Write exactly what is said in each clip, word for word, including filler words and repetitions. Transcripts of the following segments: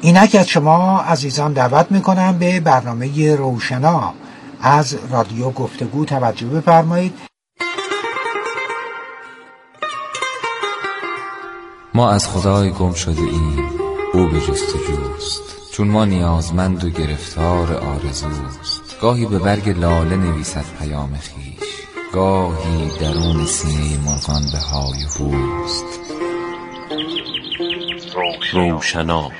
اینک از شما عزیزان دعوت میکنم به برنامه روشنا از رادیو گفتگو توجه بفرمایید. ما از خدای گم شده ایم، او به جستجوست، چون ما نیازمند و گرفتار آرزوست. گاهی به برگ لاله نویسد پیام خویش، گاهی درون سینه مرغان به های هوست. روشنا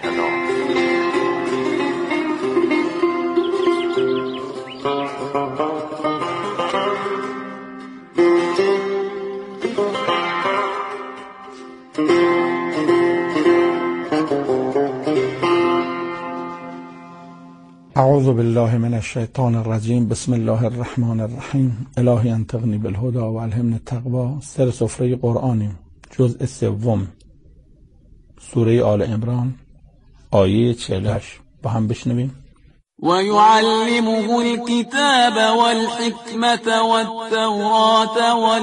اعوذ بالله من الشیطان الرجیم. بسم الله الرحمن الرحیم. الهی انطقنی بالهدی و الهمنی التقوی. سر سفره قرآنیم، جزء سوم، سوره آل عمران، آیه چهل و هشت. با هم بشنویم. و یعلمه الکتاب والحکمت والتوراة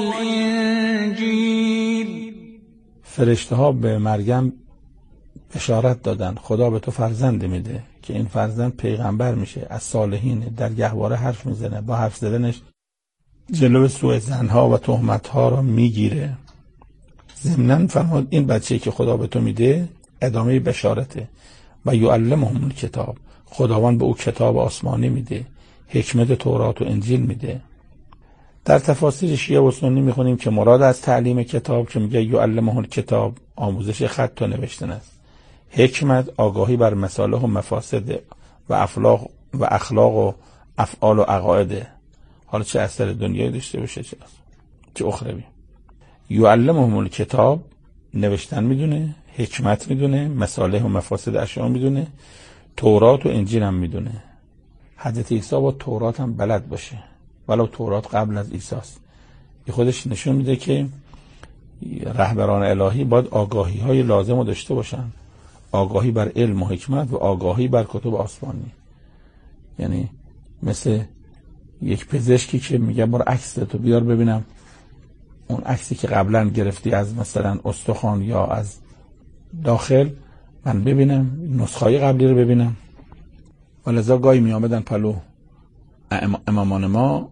والانجیل. فرشته ها به مریم بشارت دادن خدا به تو فرزند میده که این فرزند پیغمبر میشه، از صالحین، در گهواره حرف میزنه، با حرف زدنش جلو سوء ظنها و تهمتها را میگیره. ضمناً فرمود این بچه‌ای که خدا به تو میده ادامه بشارته. و یعلمهم الکتاب، خداوند به او کتاب آسمانی میده، حکمت تورات و انجیل میده. در تفاسیر شیعه و سنی میخونیم که مراد از تعلیم کتاب که میگه یعلمهم الکتاب آموزش خط و نوشتن است، حکمت آگاهی بر مصالح و مفاسد و افلاق و اخلاق و افعال و عقاید، حالا چه اثر دنیایی داشته باشه چه چه اخروی. یعلمهم الکتاب نوشتن میدونه، حکمت میدونه، مصالح و مفاسد اشیاء میدونه، تورات و انجیل هم میدونه. حضرت عیسی با تورات هم بلد باشه، ولو تورات قبل از عیسی است. این خودش نشون میده که رهبران الهی باید آگاهی های لازم رو داشته باشن، آگاهی بر علم و حکمت و آگاهی بر کتب آسمانی. یعنی مثل یک پزشکی که میگه برو عکس تو بیار ببینم، اون عکسی که قبلا گرفتی از مثلا استخوان یا از داخل من ببینم، نسخه‌های قبلی رو ببینم. ولذا گاهی می آمدن پلو امامان ما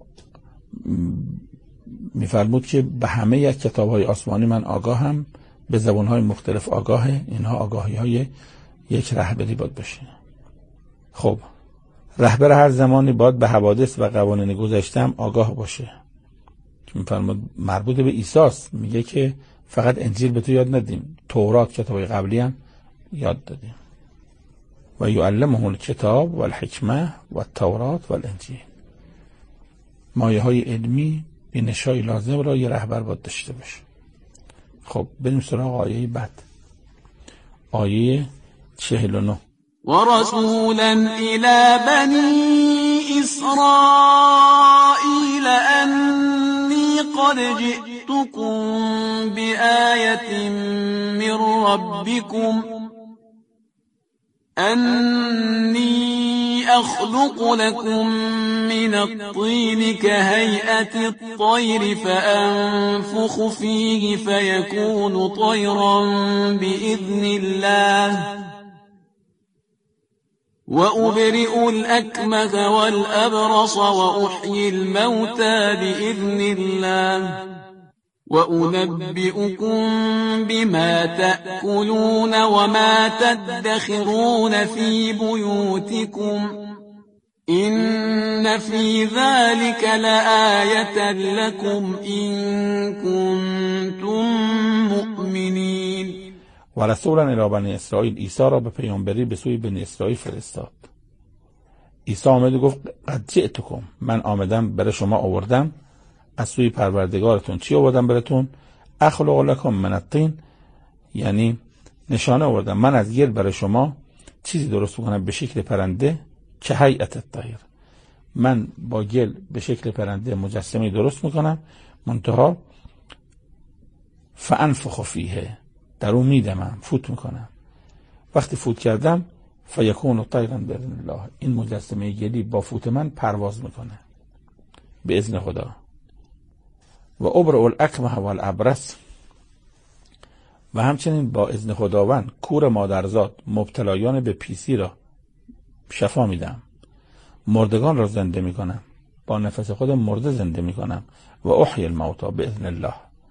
میفرمود که به همه یک کتاب‌های آسمانی من آگاهم، به زبان‌های مختلف آگاهه. اینها آگاهی‌های یک رهبری باید باشه. خب رهبر هر زمانی باید به حوادث و قوانین گذشته هم آگاه باشه. که میفرمود مربوط به عیسی است، میگه که فقط انجیل به تو یاد ندیم، تورات کتاب‌های قبلی هم یاد دادیم. و یعلمهم الکتاب و الحکمه و التورات و الانجیل. مایه‌های علمی، بینش‌های لازم را یه رهبر باید داشته باشه. خب بریم سراغ آیه بعد، آیه چهل و نه. و رسولا الی بنی اسرائیل انی قد جئتكم بآیة من ربکم انی اخلق لكم من الطین كهیئة الطیر فانفخ فیه فیکون طیرا بإذن الله وأبرئ الأكمه والأبرص وأحيي الموتى بإذن الله وأنبئكم بما تأكلون وما تدخرون في بيوتكم إن في ذلك لآية لكم إن كنتم مؤمنين. و رسولا الی بنی اسرائیل، عیسی را به پیامبری به سوی بنی اسرائیل فرستاد. عیسی آمد و گفت قد جئتکم، من آمدم برای شما آوردم از سوی پروردگارتون. چی آوردم براتون؟ اخلق لکم من الطین، یعنی نشانه آوردم من از گل برای شما چیزی درست میکنم به شکل پرنده که هیئت الطیر، من با گل به شکل پرنده مجسمه درست میکنم، منتها فانفخ فیه، در اون میدمم، فوت میکنم. وقتی فوت کردم فیکون طیرا باذن الله، این مجسمه گلی با فوت من پرواز میکنه به اذن خدا. و ابرئ الاکمه والابرص، و همچنین با اذن خداوند کور مادرزاد مبتلایان به پیسی را شفا میدم، مردگان را زنده میکنم، با نفس خود مرده زنده میکنم و احیی الموتی باذن الله.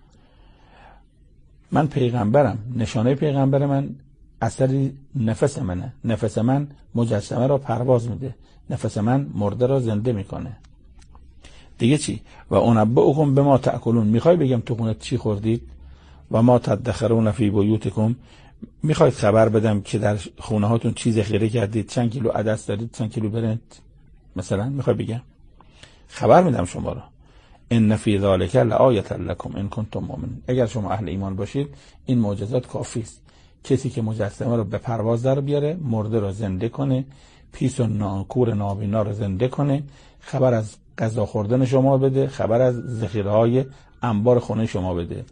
من پیغمبرم، نشانه پیغمبر من اثری نفس منه. نفس من مجسمه را پرواز میده، نفس من مرده را زنده میکنه. دیگه چی؟ و انبئکم بما تأکلون، میخوای بگم تو خونه چی خوردید؟ و ما تدخرون فی بیوتکم، میخواید خبر بدم که در خونه هاتون چی ذخیره کردید؟ چند کیلو عدس دارید؟ چند کیلو برنج مثلا؟ میخوای بگم؟ خبر میدم شما را. ان فی ذلک لآیة لکم ان کنتم مؤمنین، اگر شما اهل ایمان باشید این معجزات کافی است. کسی که مجسمه رو به پرواز در بیاره، مرده رو زنده کنه، پیس و ناکور نابینا رو زنده کنه، خبر از غذا خوردن شما بده، خبر از ذخیره های انبار خونه شما بده.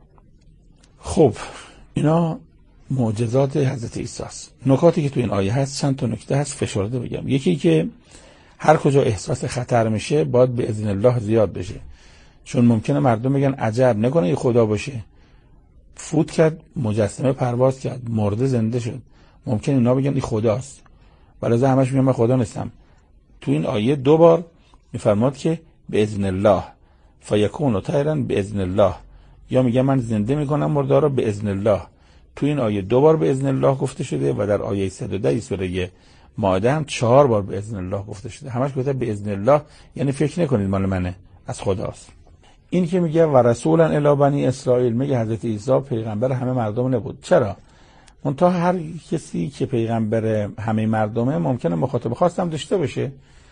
خب اینا معجزات حضرت عیسی است. نکاتی که تو این آیه هست چند تا نکته هست فشرده بگم. یکی که هر کجا احساس خطر میشه باید به اذن الله زیاد بشه، چون ممکنه مردم بگن عجب نکنه یه خدا باشه، فوت کرد، مجسمه پرواز کرد، مرده زنده شد، ممکنه اینا بگن این خداست، ولی همش میگن من خدا نیستم. تو این آیه دو بار میفرماد که به اذن الله فیکون طیرا به اذن الله، یا میگه من زنده میکنم مرده را به اذن الله. تو این آیه دو بار به اذن الله گفته شده و در آیه صد و ده سوره مائده هم چهار بار به اذن الله گفته شده. همش گفته به اذن الله، یعنی فکر نکنید مال منه، از خداست. این که میگه و رسولا الی بنی اسرائیل، میگه حضرت عیسی پیغمبر همه مردم نبود. چرا؟ منتها هر کسی که پیغمبر همه مردمه ممکنه مخاطب خاص هم داشته باشه.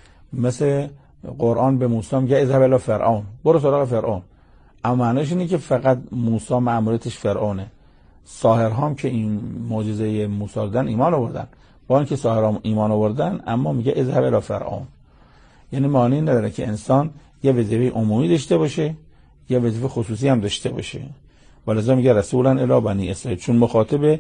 مثل قرآن به موسی میگه اذهب الی فرعون، برو سراغ فرعون، اما معنیش اینه که فقط موسی مأموریتش فرعونه. ساحرها هم که این معجزه موسی دادن ایمان آوردن، با اینکه ساحرها ایمان آوردن اما میگه اذهب الی فرعون، یعنی معنی نداره که انسان یه وظیفه عمومی داشته باشه یه وظیفه خصوصی هم داشته باشه. ولذا میگه رسولا الی بنی اسرائیل، چون مخاطب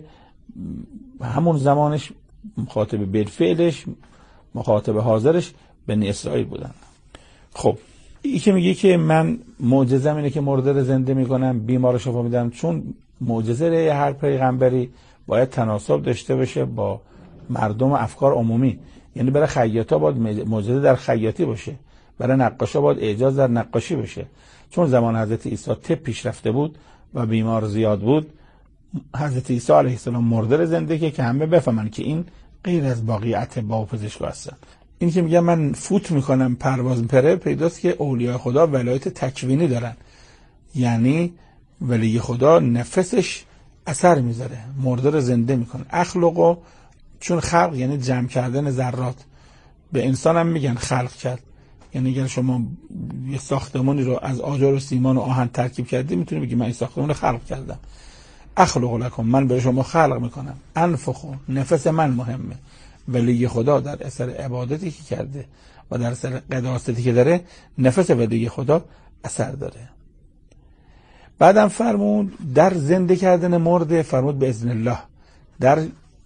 همون زمانش، مخاطب بالفعلش، مخاطب حاضرش بنی اسرائیل بودن. خب این که میگه که من معجزه‌م اینه که مرده رو زنده میکنم، بیمار رو شفا میدم، چون معجزه هر پیغمبری باید تناسب داشته باشه با مردم و افکار عمومی. یعنی برای خیاطا باید معجزه در خیاطی باشه، برای نقاشا باید اعجاز در نقاشی باشه. چون زمان حضرت عیسی طب پیشرفته بود و بیمار زیاد بود، حضرت عیسی علیه السلام مرده رو زنده که که همه بفهمن که این غیر از باقی اطباء و پزشکا هستن. این که میگه من فوت میکنم پرواز پره، پیداست که اولیاء خدا ولایت تکوینی دارن، یعنی ولی خدا نفسش اثر میذاره، مرده رو زنده میکنه. اخلقو، چون خلق یعنی جمع کردن ذرات، به انسان هم میگن خلق کرد. یعنی اگر شما یه ساختمانی رو از آجر و سیمان و آهن ترکیب کردی، میتونی بگی من این ساختمان رو خلق کردم. اخلق لکم، من به شما خلق میکنم. انفخو، نفس من مهمه. ولی خدا در اثر عبادتی که کرده و در اثر قداستی که داره، نفس ولی خدا اثر داره. بعدم فرمود در زنده کردن مرده، فرمود به اذن الله. در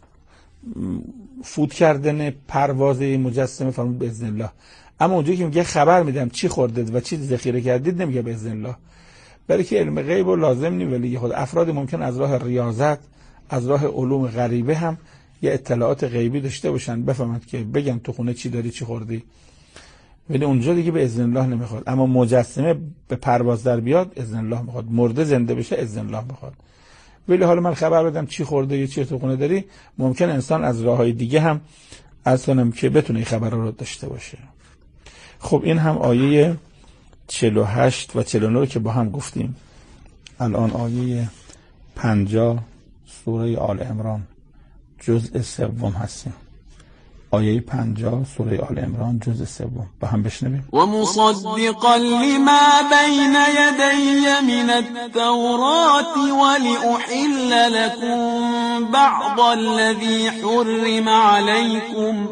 فوت کردن پرواز مجسمه فرمود به اذن الله. اما اونجایی که میگه خبر میدم چی خوردید و چی ذخیره کردید، نمیگه به اذن الله، برای که علم غیب و لازم نی. ولی خود افراد ممکن از راه ریاضت، از راه علوم غریبه هم یه اطلاعات غیبی داشته باشن، بفهمند که بگن تو خونه چی داری چی خوردی، ولی اونجا دیگه به اذن الله نمیخواد. اما مجسمه به پرواز در بیاد اذن الله میخواد، مرده زنده بشه اذن الله میخواد. ولی حالا من خبر بدم چی خورده یا چی تو خونه داری، ممکن انسان از راههای دیگه هم از کنم که بتونه این خبر رو داشته باشه. خب این هم آیه چهل و هشت و چهل و نه رو که با هم گفتیم. الان آیه پنجاه سوره آل عمران جزء سوم هستیم. آیه پنجاه سوره آل عمران جزء سوم با هم بشنویم. و مصدقا لما بین یدی من التوراة ولأحل لكم بعض الذي حرم عليكم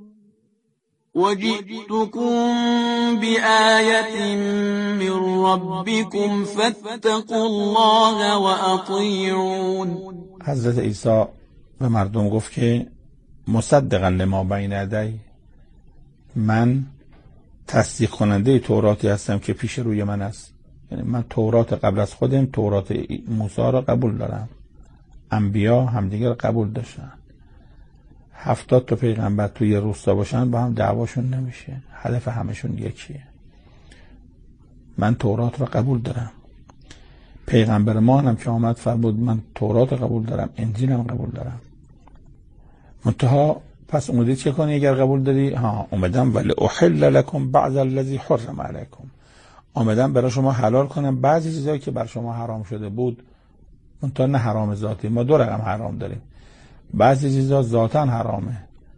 وجئتكم بآية من ربكم فاتقوا الله وأطيعون. حضرت عیسی به مردم گفت که مصدقا لما بین یدی، من تصدیق کننده توراتی هستم که پیش روی من است. یعنی من تورات قبل از خودم، تورات موسی را قبول دارم. انبیا همدیگه رو قبول داشتن. هفتاد تا پیغمبر توی روستا باشن با هم دعواشون نمیشه، هدف همشون یکیه. من تورات رو قبول دارم، پیغمبر ما هم که آمد فرمود من تورات رو قبول دارم، انجیل هم قبول دارم. منتها پس اومدی چه کنی اگر قبول داری؟ ها اومدم ولی احل لکم بعض الذی حرم علیکم، اومدم برای شما حلال کنم بعضی چیزایی که بر شما حرام شده بود. منتها نه حرام ذاتی، ما دو رقم حرام داریم. بعضی چیزا ذاتاً حرامه،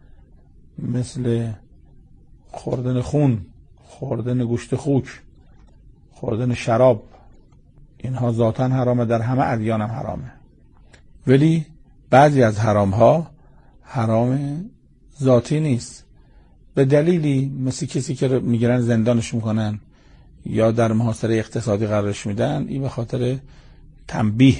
مثل خوردن خون، خوردن گوشت خوک، خوردن شراب، اینها ذاتاً حرامه، در همه ادیان هم حرامه. ولی بعضی از حرام ها حرام ذاتی نیست، به دلیلی مثل کسی که میگیرن زندانش میکنن یا در محاصره اقتصادی قرارش میدن، این به خاطر تنبیه.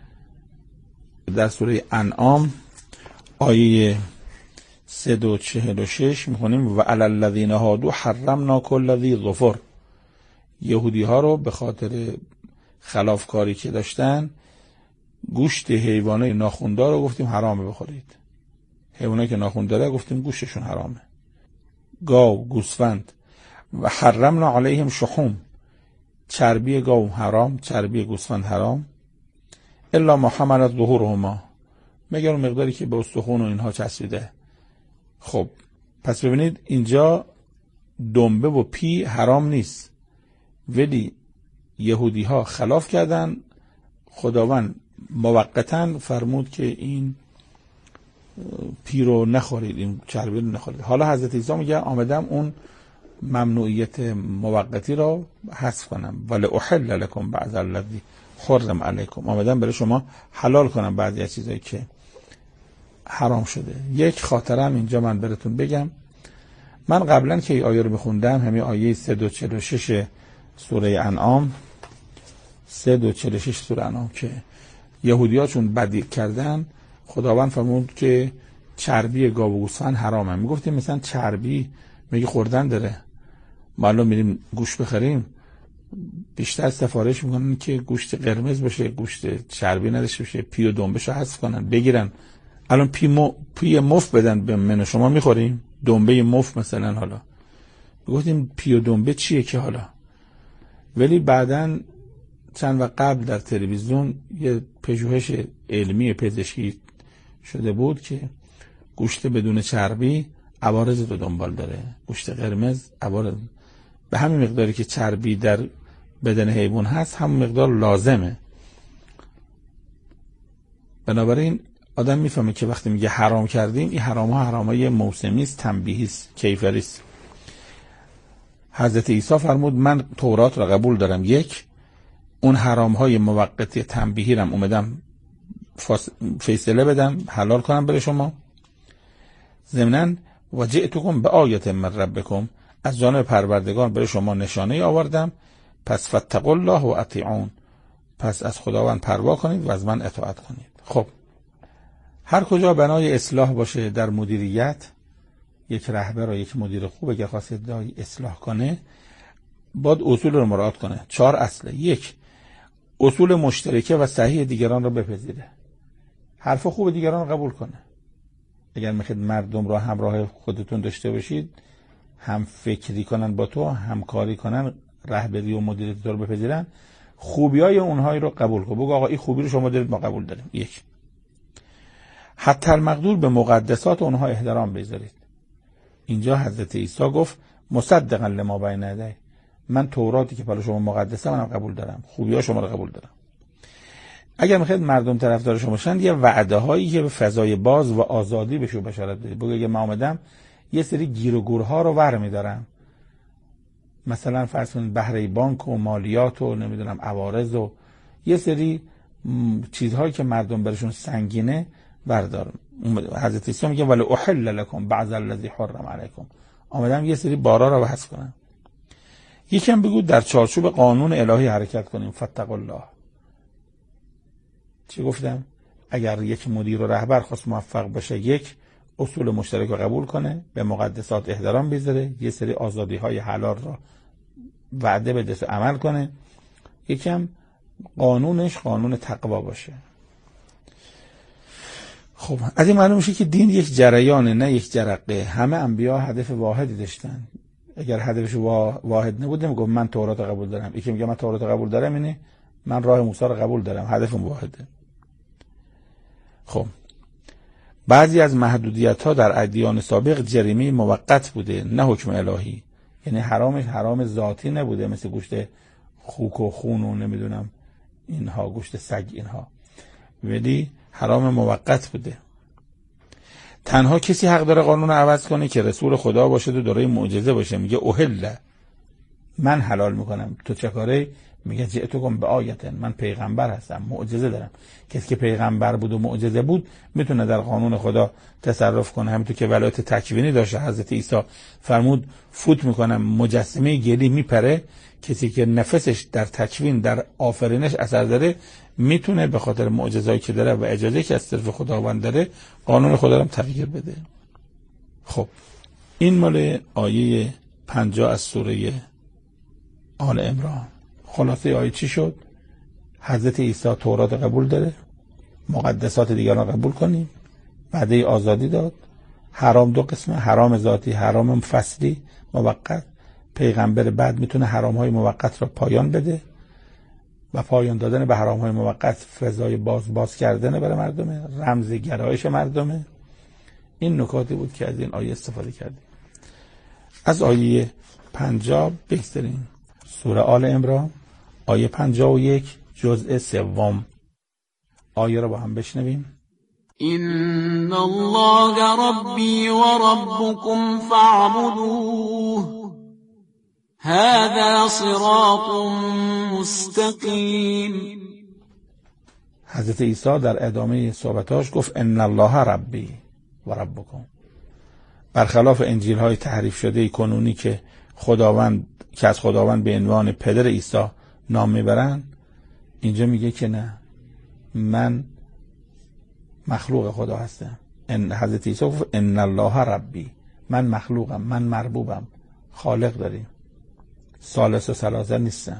در سوره انعام آیه سه و چهل و شش میخونیم و علی الذین هادوا حرمنا کل ذی ظفر، یهودی ها رو به خاطر خلافکاری که داشتن گوشت حیوانات ناخوندار رو گفتیم حرامه بخورید. حیوانایی که ناخون داره گفتیم گوشتشون حرامه، گاو، گوسفند. و حرمنا علیهم شحوم، چربی گاو حرام، چربی گوسفند حرام، الا ما حملت ظهورهما، مگر اون مقداری که به استخوان و اینها چسبیده. خب پس ببینید اینجا دنبه و پی حرام نیست، ولی یهودی ها خلاف کردن، خداوند موقتاً فرمود که این پی رو نخورید، این چربی رو نخورید. حالا حضرت عیسی میگه آمدم اون ممنوعیت موقتی رو حذف کنم، ولی احل لکم بعض الذی حرم علیکم، آمدم برای شما حلال کنم بعضی از چیزایی که حرام شده. یک خاطرم اینجا من براتون بگم. من قبلا که این آیه رو میخوندم، همین آیه سه و چهل و شش سوره انعام، سه و چهل و شش سوره انعام که یهودی‌ها چون بدی کردن خداوند فرمود که چربی گاو و گوسفند حرامه. میگفتیم مثلا چربی میگه خوردن داره، معلوم میریم گوشت بخریم بیشتر سفارش میکنن که گوشت قرمز باشه، گوشت چربی نداشته باشه، پی و دنبهشو حذف کنن بگیرن. الان پی مو پی مف بدن به من شما میخوریم، دنبه مف مثلا. حالا گفتیم پی و دنبه چیه که حالا، ولی بعدن چند وقت قبل در تلویزیون یه پژوهش علمی پزشکی شده بود که گوشت بدون چربی عوارض رو دنبال داره، گوشت قرمز عوارض به همین مقداری که چربی در بدن حیوان هست همون مقدار لازمه. بنابراین آدم میفهمه که وقتی میگه حرام کردیم، این حرام ها حرام های موسمی است، تنبیهی است، کیفری است. حضرت عیسی فرمود من تورات را قبول دارم، یک اون حرام های موقتی تنبیهی رم اومدم فیصله بدم حلال کنم برای شما. ضمناً و جئتکم به آیت من ربکم، از جانب پروردگار برای شما نشانه آوردم، پس فاتقوا الله و اطیعون، پس از خداوند پروا کنید و از من اطاعت کنید. خب هر کجا بنای اصلاح باشه در مدیریت، یک رهبر و یک مدیر خوب اگه خواسته ادعای اصلاح کنه باید اصول رو مراعات کنه. چهار اصله. یک، اصول مشترکه و صحیح دیگران رو بپذیره، حرف خوب دیگران رو قبول کنه. اگر میخواید مردم رو همراه خودتون داشته باشید، هم فکری کنن با تو، همکاری کنن، رهبری و مدیریت رو بپذیرن، خوبیای اونهایی رو قبول کن. بگو آقا این خوبی رو شما دارید ما قبول داریم. یک، حتی المقدور به مقدسات اونها احترام بذارید. اینجا حضرت عیسی گفت مصدقا لما بین یدی، من توراتی که برای شما مقدسه منم قبول دارم، خوبی‌ها شما رو قبول دارم. اگر میخواید مردم طرفدار شما باشن، یه وعده هایی که به فضای باز و آزادی بهشون بشارت بدید. بگو اگه من اومدم یه سری گیر و گورها رو برمی‌دارم، مثلا فرض کنید بهره بانک و مالیات و نمیدونم عوارض و یه سری چیزهایی که مردم برشون سنگینه بردار. حضرت عیسی میگه ولی احل لکم بعض الذی حرم علیکم، آمدم یه سری بارا رو بحث کنم. یکم بگو در چارچوب قانون الهی حرکت کنیم. فاتقوا الله. چی گفتم؟ اگر یک مدیر و رهبر خواست موفق باشه، یک اصول مشترک رو قبول کنه، به مقدسات احترام بذاره، یه سری آزادی های حلال را وعده بده و عمل کنه، یکم قانونش قانون تقوا باشه. خب از این معلوم میشه که دین یک جریانه، نه یک جرقه. همه انبیا هدف واحدی داشتن. اگر هدفش واحد نبود نمیگم من تورات قبول دارم، یکی میگه من تورات قبول دارم، اینه من راه موسی رو قبول دارم، هدفم واحده. خب بعضی از محدودیت ها در ادیان سابق جریمه موقت بوده، نه حکم الهی. یعنی حرامش حرام ذاتی نبوده، مثل گوشت خوک و خون و نمیدونم اینها، گوشت سگ اینها، ولی حرام موقت بوده. تنها کسی حق داره قانون رو عوض کنه که رسول خدا باشه و دارای معجزه باشه. میگه اوهل، من حلال میکنم، تو چه کاره؟ میگه جئتکم به آیتن، من پیغمبر هستم، معجزه دارم. کسی که پیغمبر بود و معجزه بود میتونه در قانون خدا تصرف کنه. همینطور که ولایت تکوینی داشته حضرت عیسی، فرمود فوت میکنم مجسمه گلی میپره. کسی که نفسش در تکوین در آفرینش اثر داره میتونه به خاطر معجزه‌ای که داره و اجازه که از طرف خداوند داره قانون خدا رو تغییر بده. خب این مال آیه پنجاه از سوره آل عمران. خلاصه آیه چی شد؟ حضرت عیسی تورات قبول داره، مقدسات دیگران قبول کنیم، وعده آزادی داد. حرام دو قسمه، حرام ذاتی، حرام فصلی موقت. پیغمبر بعد میتونه حرام های موقت را پایان بده و پایان دادن به حرام های موقت فضای باز باز کردن برای مردمه، رمز گرایش مردمه. این نکاتی بود که از این آیه استفاده کردیم. از آیه پنجاه بگذاریم. سوره آل عمران آیه پنجاه و یک جزء سوم. آیه را با هم بشنویم. إن الله ربي وربكم فاعبدوه هذا صراط مستقیم. حضرت عیسی در ادامه صحبتاش گفت ان الله ربی و ربکم. برخلاف انجیل های تحریف شده کنونی که خداوند که از خداوند به عنوان پدر عیسی نام میبرن، اینجا میگه که نه، من مخلوق خدا هستم. ان حضرت عیسی گفت ان الله ربی، من مخلوقم، من مربوبم، خالق داریم، ثالث و ثلاثه نیستم.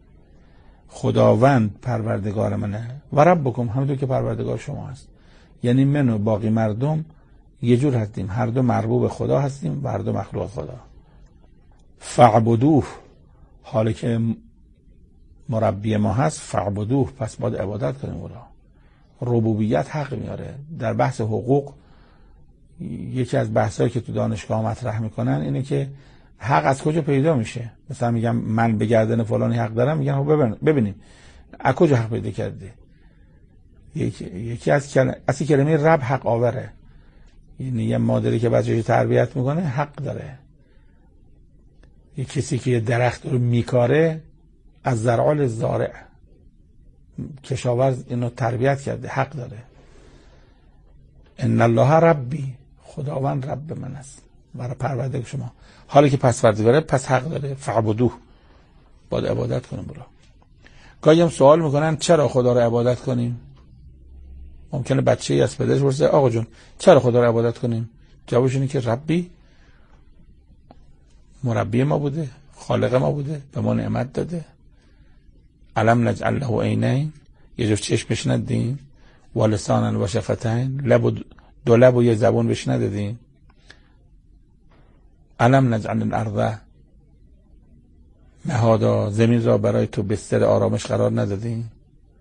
خداوند پروردگار منه و ربکم، همونطور که پروردگار شما هست. یعنی من و باقی مردم یه جور هستیم، هر دو مربوب خدا هستیم و هر دو مخلوق خدا. فعبدوه، حالی که مربی ما هست، فعبدوه، پس باید عبادت کنیم او را. ربوبیت حق میاره. در بحث حقوق یکی از بحثایی که تو دانشگاه مطرح میکنن اینه که حق از کجا پیدا میشه. مثلا میگم من به گردن فلانی حق دارم، میگن ببینیم از کجا حق پیدا کرده. یکی, یکی از کلمه اصلی کلمه رب حق آوره، یعنی یه مادری که بچه‌ش تربیت میکنه حق داره. یه کسی که یه درخت رو میکاره از زرعال زارع، کشاورز اینو تربیت کرده، حق داره. ان الله ربی، خداوند رب من است، برای پروردگار شما. حالی که پس پروردگاره، پس حق داره. فعبدوه، باید عبادت کنیم برا. گاهی هم سوال میکنن چرا خدا رو عبادت کنیم؟ ممکنه بچه‌ای از پدرش بپرسه آقا جون چرا خدا رو عبادت کنیم؟ جوابش اینه که ربی مربی ما بوده، خالق ما بوده، به ما نعمت داده. علم نجعل له عینین، یه جفت چشم بهش ندیم، و لسانا و شفتین، لب دو لب و یه زبون بهش ندادیم. علم نجعل الارض مهادا، زمین را برای تو بستر آرامش قرار ندادیم.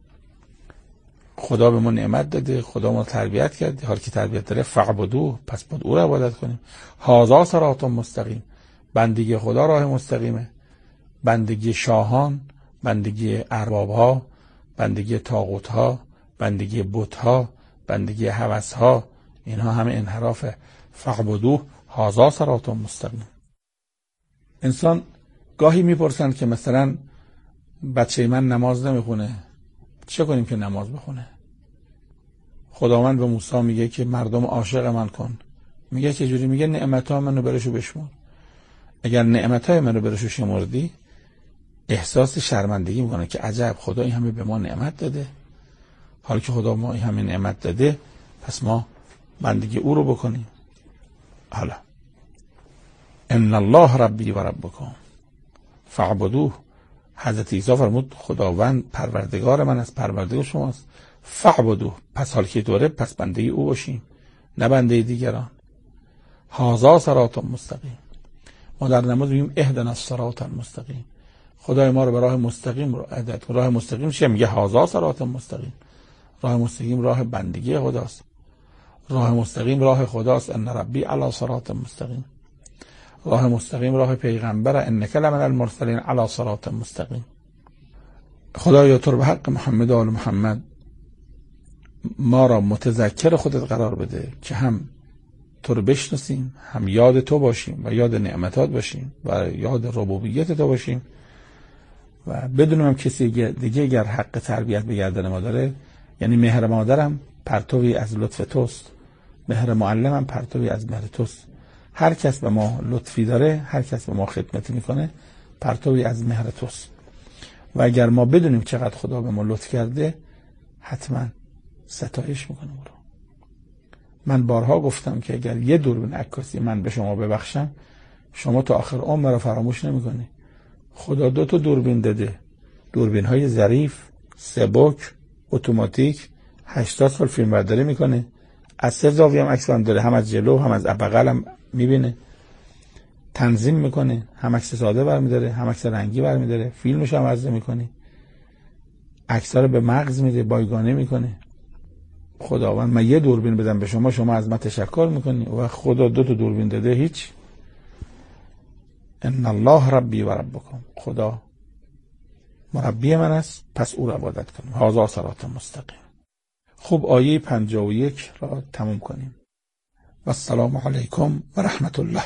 خدا به ما نعمت داده، خدا ما تربیت کرده، حال که تربیت داره فعبدوه، پس باید او را عبادت کنیم. هذا صراط مستقیم، بندگی خدا راه مستقیمه. بندگی شاهان، بندگی اربابها، بندگی طاغوتها، بندگی بتها، بندگی هوسها، اینها همه انحرافه. فعبدوه هذا صراط مستقیم. انسان گاهی میپرسند که مثلا بچه من نماز نمیخونه، چه کنیم که نماز بخونه؟ خداوند به موسی میگه که مردم عاشق من کن. میگه چه جوری؟ میگه نعمت‌ها منو برشو بشمر. اگر نعمت‌های منو برشو شمردی، احساس شرمندگی میکنه که عجب خدا این همه به ما نعمت داده. حالا که خدا ما این همه نعمت داده، پس ما بندگی او رو بکنیم. حالا ان الله ربی و ربکم فاعبدوه. حضرت عیسی فرمود خداوند پروردگار من است، پروردگار شماست. فعبدوه، پس حال که دوره پس بنده او باشیم نه بنده دیگران. هذا صراط مستقیم. ما در نماز میگیم اهدنا الصراط المستقیم، خدای ما رو به راه مستقیم رو هدایت کن. راه مستقیم چیه؟ میگه هذا صراط مستقیم. راه مستقیم راه بندگی خداست، راه مستقیم راه خداست. ان ربی علی صراط مستقیم. راه مستقیم راه پیغمبر، انک لمن المرسلین علی صراط مستقیم. خدایا تو رو به حق محمد و آل محمد ما را متذکر خودت قرار بده که هم تو رو بشناسیم، هم یاد تو باشیم و یاد نعمتات باشیم و یاد ربوبیت تو باشیم و بدونم هم کسی دیگه اگر حق تربیت به گردن ما داره، یعنی مهر مادرم پرتوی از لطف توست، مهر معلمم پرتوی از مهر توست. هر کس به ما لطفی داره، هر کس به ما خدمتی میکنه، پرتوی از مهر توست. و اگر ما بدونیم چقدر خدا به ما لطف کرده، حتما ستایش میکنیم او رو. من بارها گفتم که اگر یه دوربین عکاسی من به شما ببخشم، شما تا آخر عمر رو فراموش نمیکنی. خدا دو تا دوربین داده، دوربین های ظریف، سبک، اتوماتیک، هشتاد سال فیلم برداری میکنه، از سه زاویه هم عکس داره، هم از جلو هم از بغل هم میبینه، تنظیم میکنه، هم عکس ساده برمیداره هم عکس رنگی برمیداره، فیلمش هم عرضه میکنه، عکس‌ها رو به مغز میده، بایگانه میکنه. خداوند من یه دوربین بدم به شما، شما از من تشکر میکنی و خدا دو تا دوربین داده هیچ. ان الله ربی و ربکم، خدا مربی من است پس او را عبادت کنیم. هذا صراط مستقیم. خب آیه پنجاه و یک را تموم کنیم. و السلام علیکم و رحمت الله.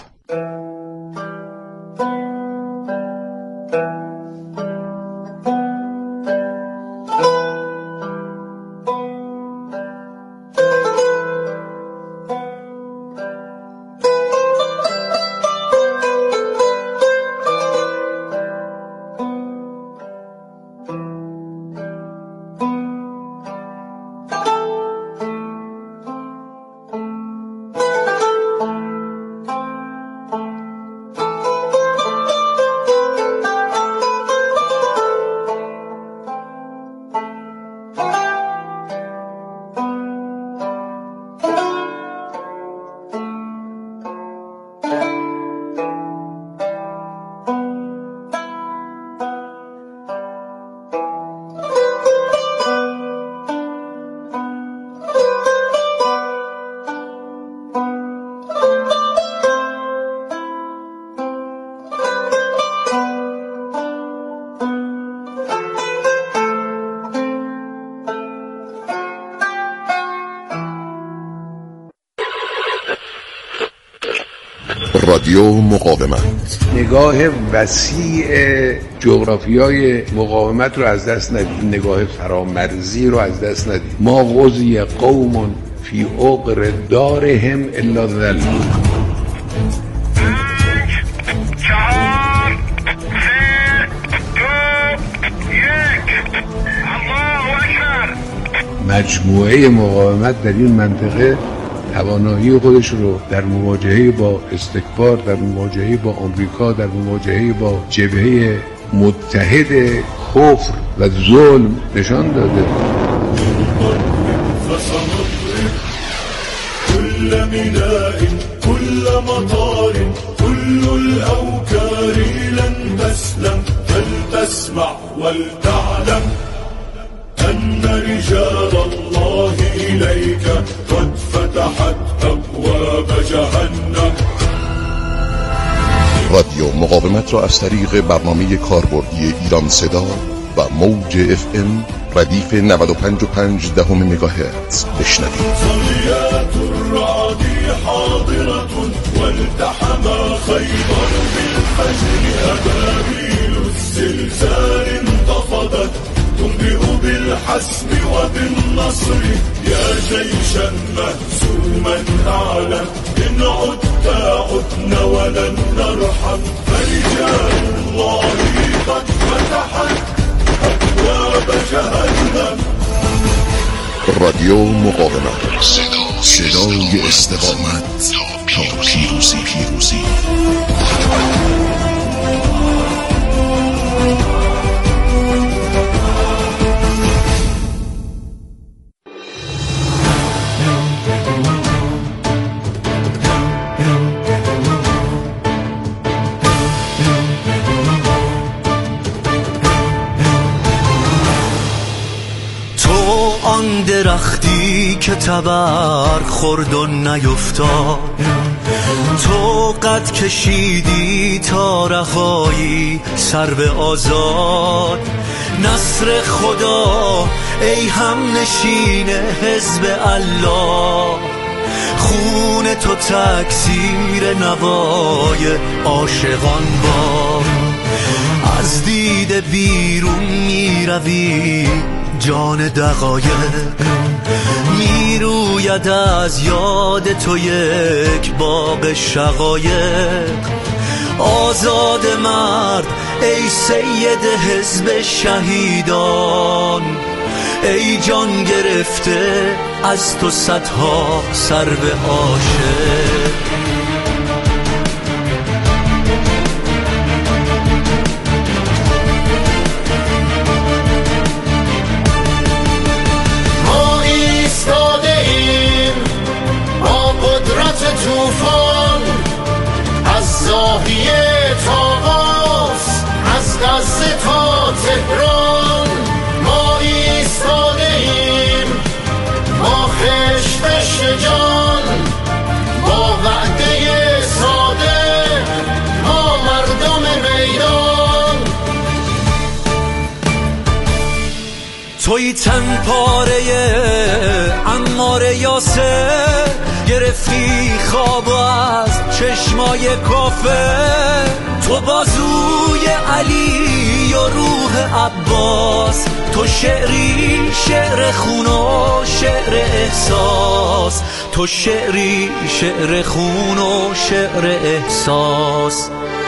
رادیو مقاومت، نگاه وسیع جغرافیای مقاومت رو از دست ندید، نگاه فرامرزی رو از دست ندید. ما غزی قوم فی عقر دارهم الا ذل. مجموعه مقاومت در این منطقه توانایی خودش رو در مواجهه با استکبار، در مواجهه با آمریکا، در مواجهه با جبهه متحد کفر و ظلم نشان داده. كل ميناء كل مطار كل الأوكار لن تسلم فلتسمع ولتعلم أن رجال الله إليك قد فتحت أبواب جهنم. رادیو مقاومت را از طریق برنامه کاربردی ایران صدا و موج اف ام ردیف نود و پنج و پنج دهم مگاهرتز بشنوید. صلیات الرعد حاضرة والتحم خیبر بالفجر أبابيل الزلزال انتفضت تنبئ بالحسم وبالنصر يا جيشا مهزوما أعلم إن عدت عدنا ولن نرحم فرجال الله قد فتحت أبواب جهنم. رادیو مقاومت، صدای استقامت تا پیروزی پیروزی. درختی که تبر خورد و نیفتاد، تو قد کشیدی تا رهایی سرو آزاد. نصر خدا ای هم نشین حزب الله، خون تو تکثیر نوای عاشقان باد. از دیده بیرون می روی جان دقایق، می روید از یاد تو یک باغ شقایق. آزاد مرد ای سید حزب شهیدان، ای جان گرفته از تو صدها سرو عاشق. ما ایستاده ایم با قدرت طوفان، از زاویه تا قاس، از غزه تا تهران. ما ایستاده ایم با خشت خشت جان، با وعده صادق، ما مردم میدان. توی تن پاره عمار یاسر، گرفتی خواب از چشمای کافر. تو بازوی علی و روح عباس، تو شعری شعر خون و شعر احساس، تو شعری شعر خون و شعر احساس.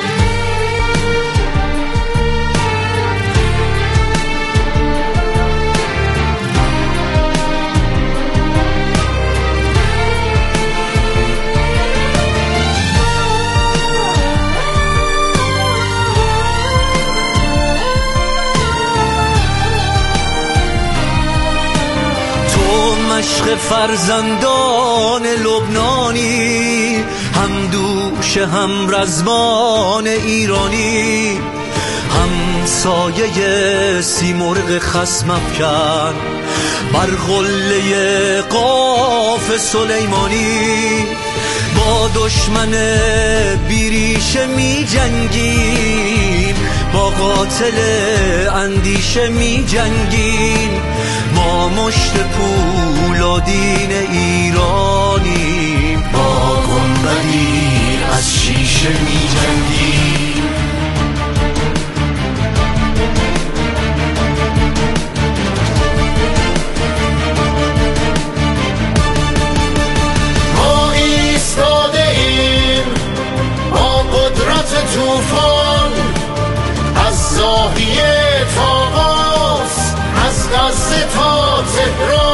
عشق فرزندان لبنانی، هم دوش هم رزمان ایرانی، هم سایه سیمرغ خصم افکن بر قله قاف سلیمانی. با دشمن بیریشه می جنگیم، با قاتل اندیشه می جنگیم. ما مشت پولادین ایرانیم، با گنبدی از شیشه می جنگیم. ما ایستاده ایم با قدرت طوفان، از زاویه تا قاس، از غزه تا تهران.